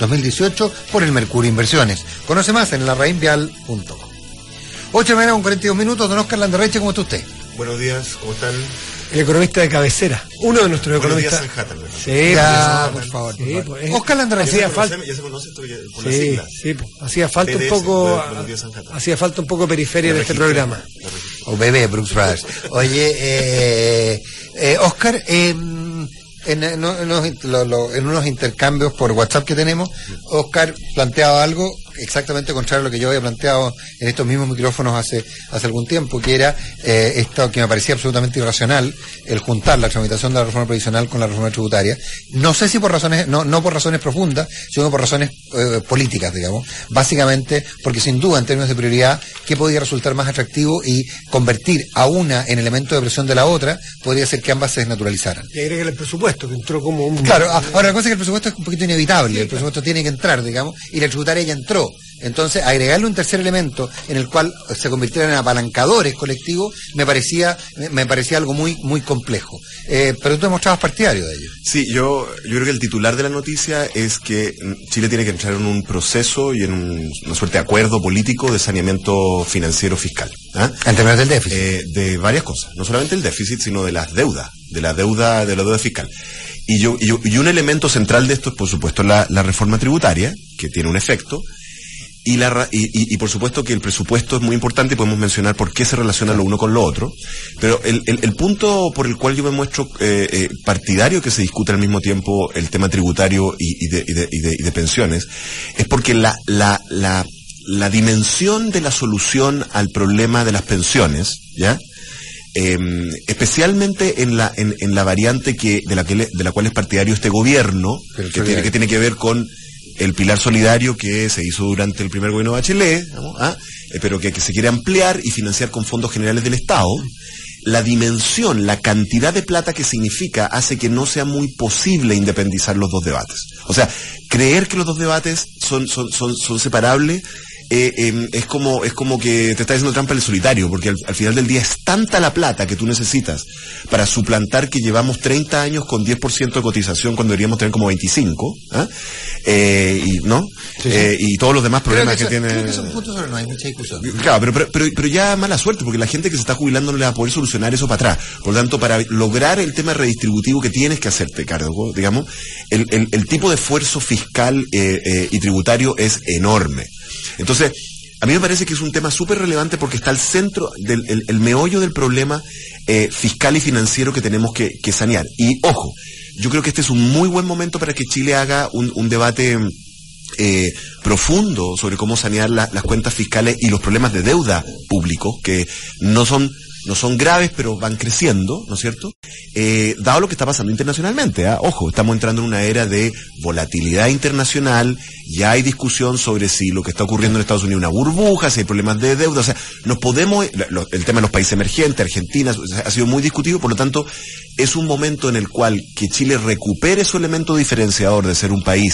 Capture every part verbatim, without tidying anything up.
dos mil dieciocho por el Mercurio Inversiones. Conoce más en la raín vial punto com. ocho de la mañana con cuarenta y dos minutos, don Oscar Landerreche, ¿cómo está usted? Buenos días, ¿cómo están? El economista de cabecera, uno de nuestros Buenos economistas. días, Sanjata, Sí, ya, pues, por favor. Sí, por favor. pues, Oscar Landerreche. hacía ya, falta. se, ya se conoce esto por la Sí, sigla. sí, pues, hacía falta B D S, un poco, Buenos días, Sanjata. hacía falta un poco periferia La de este registré, programa. la registré. O bebé, Brooks Brothers. Oye, eh, eh, Oscar, eh, en, en, unos, lo, lo, en unos intercambios por WhatsApp que tenemos, Oscar planteaba algo exactamente contrario a lo que yo había planteado en estos mismos micrófonos hace hace algún tiempo, que era eh, esto que me parecía absolutamente irracional, el juntar la tramitación de la reforma previsional con la reforma tributaria. No sé si por razones, no, no por razones profundas, sino por razones eh, políticas, digamos. Básicamente, porque sin duda, en términos de prioridad, ¿qué podría resultar más atractivo? Y convertir a una en elemento de presión de la otra, podría ser que ambas se desnaturalizaran. Y agrega el presupuesto, que entró como un... Claro, ahora la cosa es que el presupuesto es un poquito inevitable, el presupuesto tiene que entrar, digamos, y la tributaria ya entró. Entonces, agregarle un tercer elemento en el cual se convirtieran en apalancadores colectivos, me parecía, me parecía algo muy, muy complejo. Eh, pero tú te mostrabas partidario de ello. Sí, yo, yo creo que el titular de la noticia es que Chile tiene que entrar en un proceso y en un, una suerte de acuerdo político de saneamiento financiero fiscal. ¿Ah? En términos del déficit. Eh, de varias cosas, no solamente el déficit, sino de las deudas, de la deuda, de la deuda fiscal. Y yo, y yo, y un elemento central de esto es, por supuesto, la, la reforma tributaria, que tiene un efecto. Y, la, y, y, y por supuesto que el presupuesto es muy importante y podemos mencionar por qué se relaciona lo uno con lo otro, pero el, el, el punto por el cual yo me muestro eh, eh, partidario que se discute al mismo tiempo el tema tributario y, y, de, y, de, y, de, y de pensiones es porque la, la, la, la dimensión de la solución al problema de las pensiones, ¿ya? Eh, especialmente en la en, en la variante que de la que le, de la cual es partidario este gobierno, que tiene, que tiene que ver con el pilar solidario que se hizo durante el primer gobierno de Bachelet, ¿no? ¿Ah? eh, pero que, que se quiere ampliar y financiar con fondos generales del Estado. La dimensión, la cantidad de plata que significa hace que no sea muy posible independizar los dos debates. O sea, creer que los dos debates son son son, son separables Eh, eh, es como es como que te está haciendo trampa en el solitario, porque al, al final del día es tanta la plata que tú necesitas para suplantar que llevamos treinta años con diez por ciento de cotización cuando deberíamos tener como veinticinco, ¿ah? eh, y no sí, sí. Eh, y todos los demás problemas que, que, que tiene. Creo que son puntos sobre no hay mucha discusión. Claro, pero, pero pero pero ya mala suerte, porque la gente que se está jubilando no le va a poder solucionar eso para atrás. Por lo tanto, para lograr el tema redistributivo que tienes que hacerte cargo, digamos, el el, el tipo de esfuerzo fiscal eh, eh, y tributario es enorme. Entonces, a mí me parece que es un tema súper relevante porque está al centro del el, el meollo del problema eh, fiscal y financiero que tenemos que, que sanear. Y, ojo, yo creo que este es un muy buen momento para que Chile haga un, un debate eh, profundo sobre cómo sanear la, las cuentas fiscales y los problemas de deuda públicos, que no son no son graves, pero van creciendo, ¿no es cierto? Eh, dado lo que está pasando internacionalmente, ¿eh? Ojo, estamos entrando en una era de volatilidad internacional, ya hay discusión sobre si lo que está ocurriendo en Estados Unidos es una burbuja, si hay problemas de deuda, o sea, nos podemos, lo, el tema de los países emergentes, Argentina, ha sido muy discutido, por lo tanto, es un momento en el cual que Chile recupere su elemento diferenciador de ser un país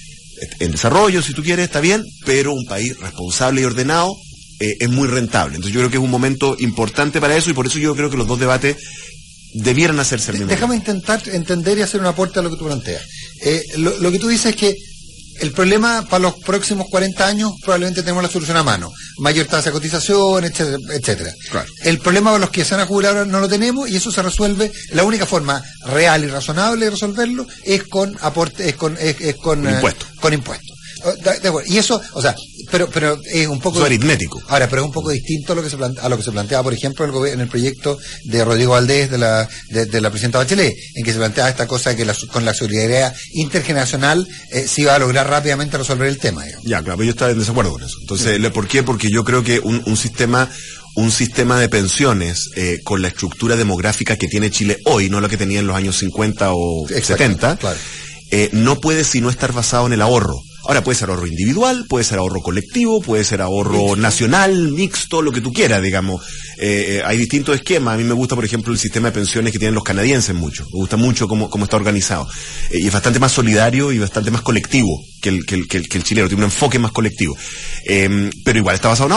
en desarrollo, si tú quieres, está bien, pero un país responsable y ordenado, Eh, es muy rentable. Entonces yo creo que es un momento importante para eso y por eso yo creo que los dos debates debieran hacerse al mismo tiempo. Déjame intentar entender y hacer un aporte a lo que tú planteas. Eh, lo, lo que tú dices es que el problema para los próximos cuarenta años probablemente tenemos la solución a mano. Mayor tasa de cotización, etcétera, etcétera. Claro. El problema para los que se van a jubilar ahora no lo tenemos y eso se resuelve. La única forma real y razonable de resolverlo es con aporte, es con, es, es con, con eh, impuestos. Con impuestos. De, de y eso, o sea, pero pero es un poco es aritmético. Ahora, pero es un poco distinto a lo que se plantea, a lo que se planteaba, por ejemplo, en el, en el proyecto de Rodrigo Valdés de la de, de la presidenta Bachelet, en que se planteaba esta cosa que la, con la solidaridad intergeneracional eh, se iba a lograr rápidamente resolver el tema. Digamos. Ya, claro, pero yo estaba en desacuerdo con eso. Entonces, sí. ¿Por qué? Porque yo creo que un, un sistema un sistema de pensiones eh, con la estructura demográfica que tiene Chile hoy, no la que tenía en los años cincuenta o setenta, claro. eh, no puede sino estar basado en el ahorro. Ahora puede ser ahorro individual, puede ser ahorro colectivo, puede ser ahorro mixto. nacional, mixto, lo que tú quieras, digamos. Eh, eh, hay distintos esquemas. A mí me gusta, por ejemplo, el sistema de pensiones que tienen los canadienses mucho. Me gusta mucho cómo, cómo está organizado. Eh, y es bastante más solidario y bastante más colectivo que el, que el, que el, que el chileno. Tiene un enfoque más colectivo. Eh, pero igual está basado en ahorro.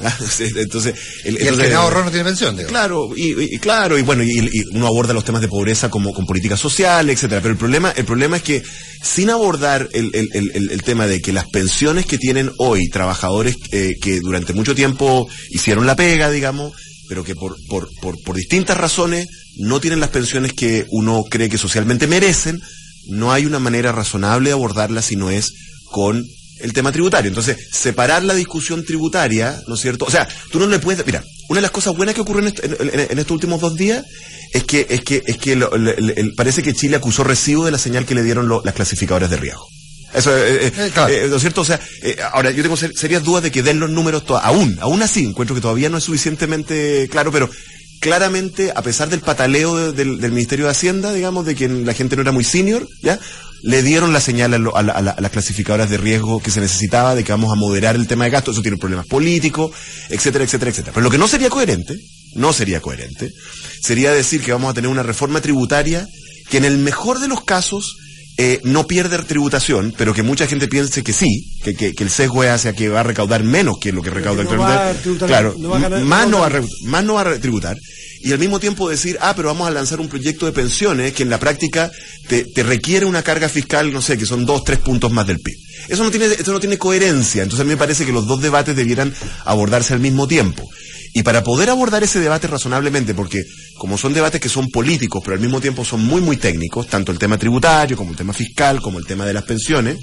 Entonces, el, y el entonces, que no ahorró no tiene pensión, digo. Claro, y, y claro, y bueno, y, y uno aborda los temas de pobreza como con políticas sociales, etcétera. Pero el problema, el problema es que sin abordar el, el, el, el tema de que las pensiones que tienen hoy trabajadores eh, que durante mucho tiempo hicieron la pega, digamos, pero que por, por, por, por distintas razones no tienen las pensiones que uno cree que socialmente merecen, no hay una manera razonable de abordarla si no es con el tema tributario. Entonces, separar la discusión tributaria, ¿no es cierto? O sea, tú no le puedes... Mira, una de las cosas buenas que ocurrió en, est- en, en, en estos últimos dos días es que es que es que lo, le, le, parece que Chile acusó recibo de la señal que le dieron lo, las clasificadoras de riesgo. Eso, eh, eh, eh, claro. eh, ¿no es cierto? O sea, eh, ahora yo tengo ser, serias dudas de que den los números to- aún, aún así, encuentro que todavía no es suficientemente claro, pero claramente, a pesar del pataleo de, del, del Ministerio de Hacienda, digamos, de que la gente no era muy senior, ¿ya? Le dieron la señal a, lo, a, la, a, la, a las clasificadoras de riesgo que se necesitaba, de que vamos a moderar el tema de gasto, eso tiene problemas políticos, etcétera, etcétera, etcétera. Pero lo que no sería coherente, no sería coherente, sería decir que vamos a tener una reforma tributaria que en el mejor de los casos eh, no pierde tributación, pero que mucha gente piense que sí, que, que, que el sesgo es hacia que va a recaudar menos que lo que recauda actualmente. Claro, no va a ganar, más, no va a, más no va a tributar. Y al mismo tiempo decir, ah, pero vamos a lanzar un proyecto de pensiones que en la práctica te, te requiere una carga fiscal, no sé, que son dos, tres puntos más del P I B. Eso no tiene, eso no tiene coherencia. Entonces a mí me parece que los dos debates debieran abordarse al mismo tiempo. Y para poder abordar ese debate razonablemente, porque como son debates que son políticos, pero al mismo tiempo son muy, muy técnicos, tanto el tema tributario, como el tema fiscal, como el tema de las pensiones,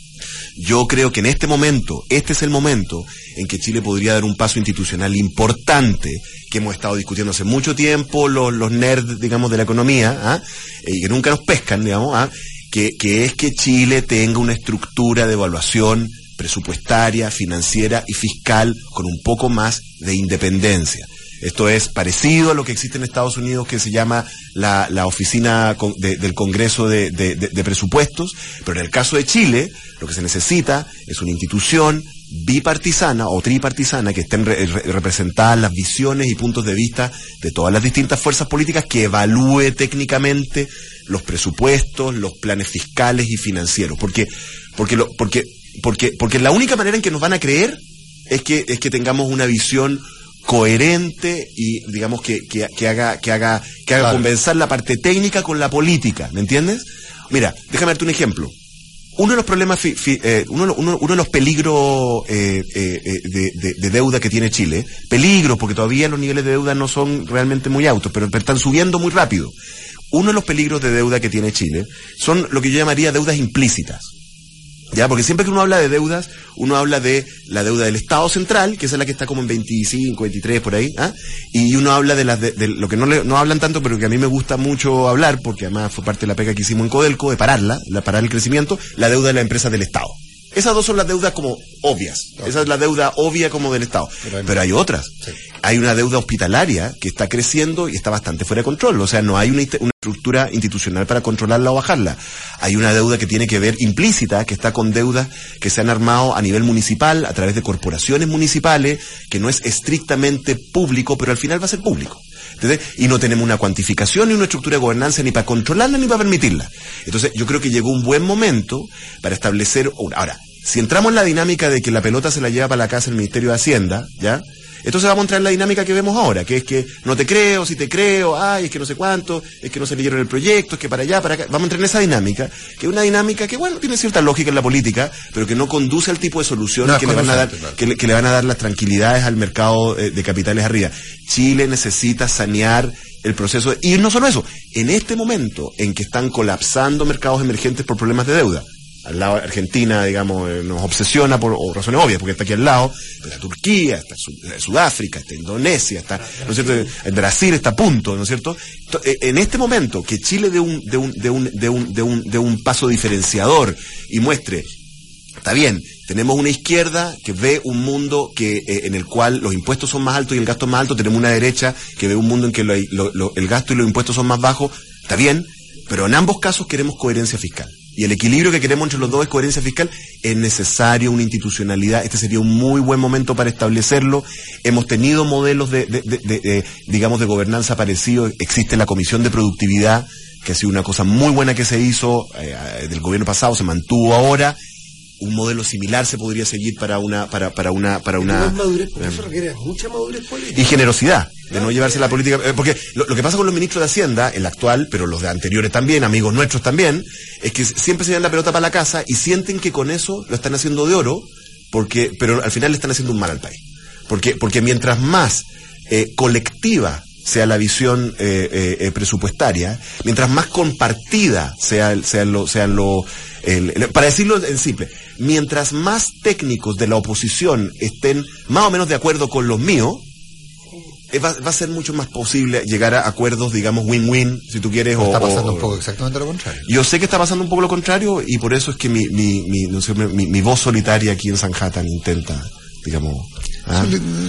yo creo que en este momento, este es el momento en que Chile podría dar un paso institucional importante, que hemos estado discutiendo hace mucho tiempo los, los nerds, digamos, de la economía, ¿ah? y que nunca nos pescan, digamos, ¿ah? que, que es que Chile tenga una estructura de evaluación presupuestaria, financiera y fiscal con un poco más de independencia. Esto es parecido a lo que existe en Estados Unidos, que se llama la, la oficina con, de, del Congreso de, de, de, de Presupuestos, pero en el caso de Chile, lo que se necesita es una institución bipartisana o tripartisana que estén re, re, representadas las visiones y puntos de vista de todas las distintas fuerzas políticas, que evalúe técnicamente los presupuestos, los planes fiscales y financieros, porque, porque, lo, porque, porque, porque la única manera en que nos van a creer es que, es que tengamos una visión coherente y digamos que, que, que haga que haga que haga claro. convencer la parte técnica con la política, ¿me entiendes? Mira, déjame darte un ejemplo. Uno de los problemas, fi, fi, eh, uno, uno, uno de los peligros eh, eh, de, de, de deuda que tiene Chile, peligros porque todavía los niveles de deuda no son realmente muy altos, pero, pero están subiendo muy rápido. Uno de los peligros de deuda que tiene Chile son lo que yo llamaría deudas implícitas. Ya, porque siempre que uno habla de deudas, uno habla de la deuda del Estado central, que esa es la que está como en veinticinco, veintitrés, por ahí, ¿ah? Y uno habla de las de, de lo que no le, no hablan tanto, pero que a mí me gusta mucho hablar, porque además fue parte de la pega que hicimos en Codelco, de pararla, de parar el crecimiento, la deuda de las empresas del Estado. Esas dos son las deudas como obvias. Okay. Esa es la deuda obvia como del Estado. Pero hay, pero hay otras. Sí. Hay una deuda hospitalaria que está creciendo y está bastante fuera de control. O sea, no hay una, una estructura institucional para controlarla o bajarla. Hay una deuda que tiene que ver implícita, que está con deudas que se han armado a nivel municipal, a través de corporaciones municipales, que no es estrictamente público, pero al final va a ser público. ¿Entendés? Y no tenemos una cuantificación ni una estructura de gobernanza ni para controlarla ni para permitirla. Entonces, yo creo que llegó un buen momento para establecer... Ahora, si entramos en la dinámica de que la pelota se la lleva para la casa el Ministerio de Hacienda, ¿ya? Entonces vamos a entrar en la dinámica que vemos ahora, que es que no te creo, si te creo, ay, es que no sé cuánto, es que no se leyeron el proyecto, es que para allá, para acá. Vamos a entrar en esa dinámica, que es una dinámica que, bueno, tiene cierta lógica en la política, pero que no conduce al tipo de soluciones no, que, le van a dar, claro. que, le, que le van a dar las tranquilidades al mercado eh, de capitales arriba. Chile necesita sanear el proceso, de, y no solo eso, en este momento en que están colapsando mercados emergentes por problemas de deuda, al lado de Argentina, digamos, eh, nos obsesiona por o razones obvias, porque está aquí al lado, pero está Turquía, está Sud- Sudáfrica, está Indonesia, está, ¿no es cierto? En Brasil está a punto, ¿no es cierto? En este momento, que Chile dé un, de un, de un, de un, de un, de un paso diferenciador y muestre, está bien, tenemos una izquierda que ve un mundo que eh, en el cual los impuestos son más altos y el gasto es más alto, tenemos una derecha que ve un mundo en que lo, lo, lo, el gasto y los impuestos son más bajos, está bien, pero en ambos casos queremos coherencia fiscal. Y el equilibrio que queremos entre los dos es coherencia fiscal. Es necesario una institucionalidad. Este sería un muy buen momento para establecerlo. Hemos tenido modelos de, de, de, de, de digamos, de gobernanza parecidos. Existe la Comisión de Productividad, que ha sido una cosa muy buena que se hizo eh, del gobierno pasado, se mantuvo ahora. un modelo similar se podría seguir para una para para una para una Más madurez, porque eso requiere mucha madurez política. y generosidad de no llevarse la política, eh, porque lo, lo que pasa con los ministros de Hacienda, el actual, pero los de anteriores también, amigos nuestros también, es que siempre se llevan la pelota para la casa y sienten que con eso lo están haciendo de oro, porque pero al final le están haciendo un mal al país, porque porque mientras más eh, colectiva sea la visión eh, eh, eh, presupuestaria, mientras más compartida sea sea lo sean lo el, el, para decirlo en simple, mientras más técnicos de la oposición estén más o menos de acuerdo con los míos, eh, va, va a ser mucho más posible llegar a acuerdos, digamos, win-win, si tú quieres. O está o, pasando o, un poco exactamente lo contrario. Yo sé que está pasando un poco lo contrario y por eso es que mi mi mi, no sé, mi, mi voz solitaria aquí en Sanhattan intenta, digamos, ¿ah?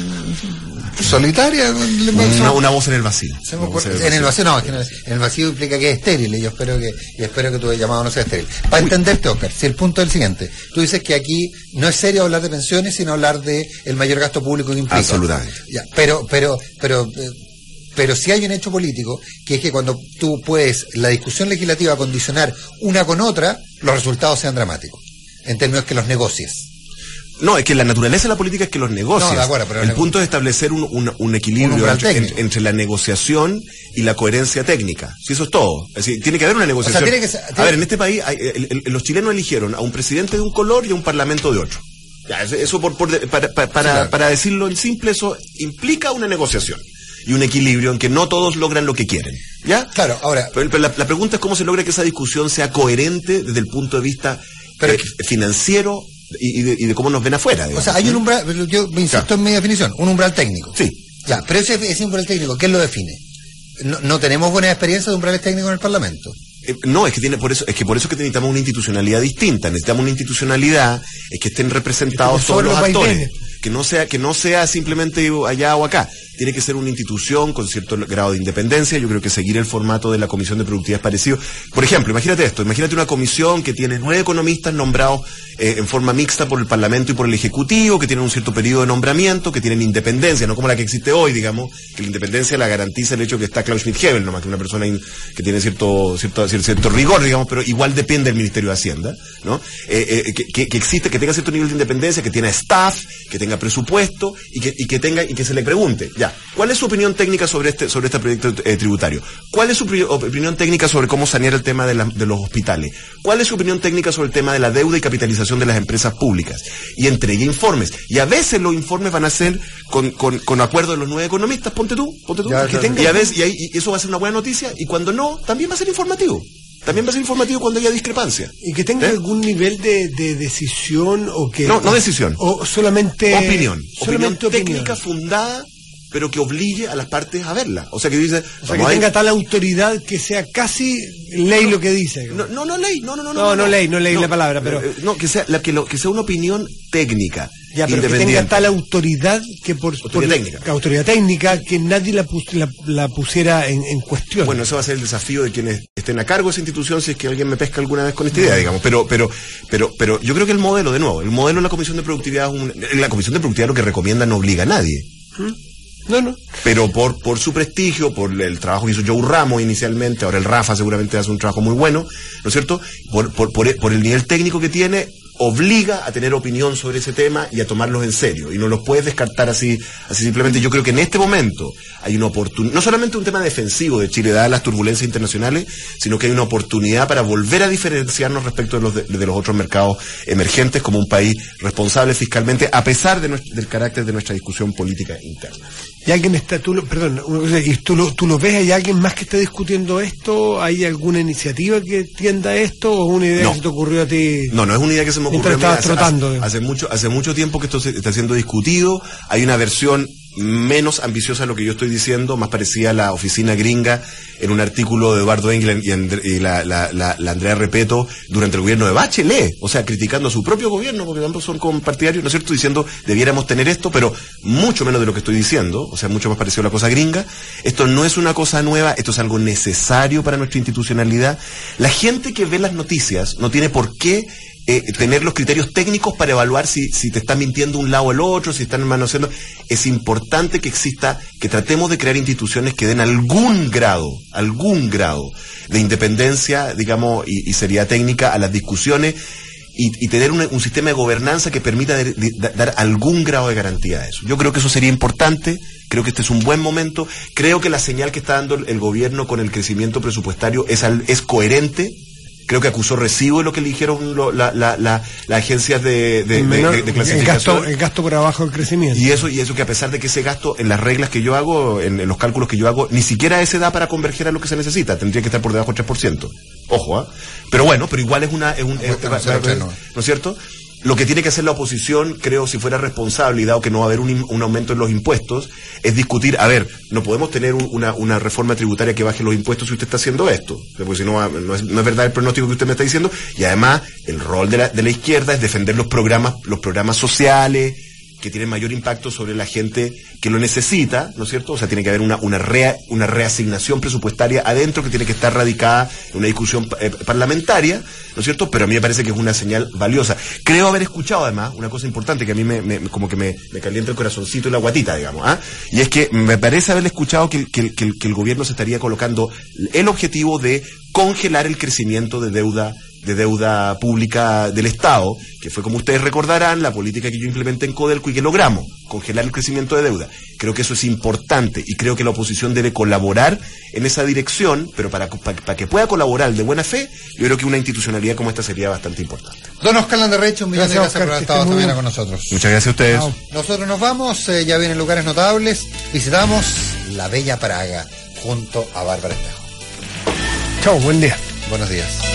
Solitaria, una, una voz en el vacío. Se me ocurre, en el vacío no, es que en el vacío implica que es estéril y yo espero que y espero que tu llamado no sea estéril. Para entenderte, Oscar, si el punto es el siguiente, tú dices que aquí no es serio hablar de pensiones, sino hablar de el mayor gasto público que implica. Absolutamente. Ya, pero, pero, pero, eh, pero sí hay un hecho político que es que cuando tú puedes la discusión legislativa condicionar una con otra, los resultados sean dramáticos, en términos que los negocies. No, es que la naturaleza de la política es que los negocios. No, de acuerdo, pero el el punto es establecer un, un, un equilibrio un entre, entre, entre la negociación y la coherencia técnica. Si eso es todo. Es decir, tiene que haber una negociación. O sea, tiene que ser, tiene... A ver, en este país hay, el, el, los chilenos eligieron a un presidente de un color y a un parlamento de otro. Ya, eso por, por, para, para, para, sí, claro. para decirlo en simple, eso implica una negociación y un equilibrio en que no todos logran lo que quieren. ¿Ya? Claro, ahora. Pero, pero la, la pregunta es cómo se logra que esa discusión sea coherente desde el punto de vista pero, eh, financiero. Y, y, de, y de cómo nos ven afuera. Digamos. O sea, hay un umbral, yo me insisto claro. en mi definición, un umbral técnico. Sí. Ya, pero ese, ese umbral técnico, ¿quién lo define? No, no tenemos buena experiencia de umbrales técnicos en el Parlamento. Eh, no, es que tiene por eso, es que por eso que necesitamos una institucionalidad distinta, necesitamos una institucionalidad es que estén representados todos los actores, que no sea, que no sea simplemente allá o acá. Tiene que ser una institución con cierto grado de independencia. Yo creo que seguir el formato de la Comisión de Productividad es parecido. Por ejemplo, imagínate esto, imagínate una comisión que tiene nueve economistas nombrados eh, en forma mixta por el Parlamento y por el Ejecutivo, que tienen un cierto periodo de nombramiento, que tienen independencia, no como la que existe hoy, digamos, que la independencia la garantiza el hecho que está Klaus Schmidt-Hebel, nomás que una persona in, que tiene cierto, cierto, cierto, cierto rigor, digamos, pero igual depende del Ministerio de Hacienda, ¿no? Eh, eh, que, que, que existe, que tenga cierto nivel de independencia, que tenga staff, que tenga presupuesto y que, y que tenga, y que se le pregunte, ya, ¿cuál es su opinión técnica sobre este sobre este proyecto eh, tributario? ¿Cuál es su pri- opinión técnica sobre cómo sanear el tema de, la, de los hospitales? ¿Cuál es su opinión técnica sobre el tema de la deuda y capitalización de las empresas públicas? Y entregue informes. Y a veces los informes van a ser con, con, con acuerdo de los nueve economistas, ponte tú, ponte tú. Ya, que ya, tenga, ya. Y a veces, y, ahí, y eso va a ser una buena noticia, y cuando no, también va a ser informativo. También va a ser informativo cuando haya discrepancia. Y que tenga ¿Eh? algún nivel de, de decisión o que... No, no decisión. O solamente... Opinión. Solamente opinión opinión. técnica fundada, pero que obligue a las partes a verla. O sea, que dice... O sea, que tenga tal autoridad que sea casi ley lo que dice. No, no, no ley, no, no, no. No, no, no ley, no ley no, la palabra, pero... No, que sea, la, que, lo, que sea una opinión técnica, ya, pero independiente. Que tenga tal autoridad que por... Autoridad por, técnica. Autoridad técnica, que nadie la, pus, la, la pusiera en, en cuestión. Bueno, eso va a ser el desafío de quienes estén a cargo de esa institución, si es que alguien me pesca alguna vez con esta idea, digamos. Pero, pero, pero, pero yo creo que el modelo, de nuevo, el modelo de la Comisión de Productividad, es un, la Comisión de Productividad lo que recomienda no obliga a nadie. ¿Mm? No, no. Pero por, por su prestigio, por el trabajo que hizo Joe Ramos inicialmente, ahora el Rafa seguramente hace un trabajo muy bueno, ¿no es cierto? Por, por, por, por el nivel técnico que tiene, obliga a tener opinión sobre ese tema y a tomarlos en serio. Y no los puedes descartar así, así simplemente. Yo creo que en este momento hay una oportunidad, no solamente un tema defensivo de Chile, dadas las turbulencias internacionales, sino que hay una oportunidad para volver a diferenciarnos respecto de los, de, de los otros mercados emergentes como un país responsable fiscalmente, a pesar de nuestro, del carácter de nuestra discusión política interna. ¿Y alguien está, tú lo, perdón, ¿y tú lo, tú lo ves? ¿Hay alguien más que esté discutiendo esto? ¿Hay alguna iniciativa que tienda esto o una idea no. que se te ocurrió a ti? No, no es una idea que se me ocurrió a mí. Estabas hace, trotando, hace, hace mucho, hace mucho tiempo que esto se está siendo discutido. Hay una versión menos ambiciosa de lo que yo estoy diciendo, más parecida a la oficina gringa en un artículo de Eduardo Engel y, And- y la, la, la, la Andrea Repeto durante el gobierno de Bachelet, o sea, criticando a su propio gobierno, porque ambos son compartidarios, ¿no es cierto?, diciendo debiéramos tener esto, pero mucho menos de lo que estoy diciendo, o sea, mucho más parecido a la cosa gringa. Esto no es una cosa nueva, esto es algo necesario para nuestra institucionalidad. La gente que ve las noticias no tiene por qué Eh, tener los criterios técnicos para evaluar si, si te está mintiendo un lado o el otro, si están manoseando. Es importante que exista, que tratemos de crear instituciones que den algún grado, algún grado de independencia, digamos, y, y seriedad técnica a las discusiones. y, y tener un, un sistema de gobernanza que permita de, de, de, dar algún grado de garantía a eso. Yo creo que eso sería importante, creo que este es un buen momento, creo que la señal que está dando el gobierno con el crecimiento presupuestario es, al, es coherente. Creo que acusó recibo de lo que le dijeron lo, la, la, la, las agencias de, de, menor, de, de clasificación. El gasto, el gasto por abajo del crecimiento. Y eso, y eso que a pesar de que ese gasto, en las reglas que yo hago, en, en los cálculos que yo hago, ni siquiera ese da para converger a lo que se necesita. Tendría que estar por debajo del tres por ciento. Ojo, ¿eh? Pero bueno, pero igual es una... Es un, es, no, es, es, ¿no es cierto? Lo que tiene que hacer la oposición, creo, si fuera responsable, y dado que no va a haber un, un aumento en los impuestos, es discutir, a ver, no podemos tener un, una, una reforma tributaria que baje los impuestos si usted está haciendo esto, porque si no, no es, no es verdad el pronóstico que usted me está diciendo, y además, el rol de la, de la izquierda es defender los programas, los programas sociales, que tienen mayor impacto sobre la gente que lo necesita, ¿no es cierto? O sea, tiene que haber una, una, rea, una reasignación presupuestaria adentro que tiene que estar radicada en una discusión eh, parlamentaria, ¿no es cierto? Pero a mí me parece que es una señal valiosa. Creo haber escuchado, además, una cosa importante que a mí me, me como que me, me calienta el corazoncito y la guatita, digamos, ¿ah? ¿eh? Y es que me parece haber escuchado que, que, que, que el gobierno se estaría colocando el objetivo de congelar el crecimiento de deuda de deuda pública del Estado, que fue, como ustedes recordarán, la política que yo implementé en Codelco y que logramos, congelar el crecimiento de deuda. Creo que eso es importante y creo que la oposición debe colaborar en esa dirección, pero para, para, para que pueda colaborar de buena fe, yo creo que una institucionalidad como esta sería bastante importante. Don Oscar Landerreche, un millón de gracias por haber estado esta mañana con nosotros. Muchas gracias a ustedes. No, nosotros nos vamos, eh, ya vienen lugares notables, visitamos la bella Praga, junto a Bárbara Espejo. Chao, buen día. Buenos días.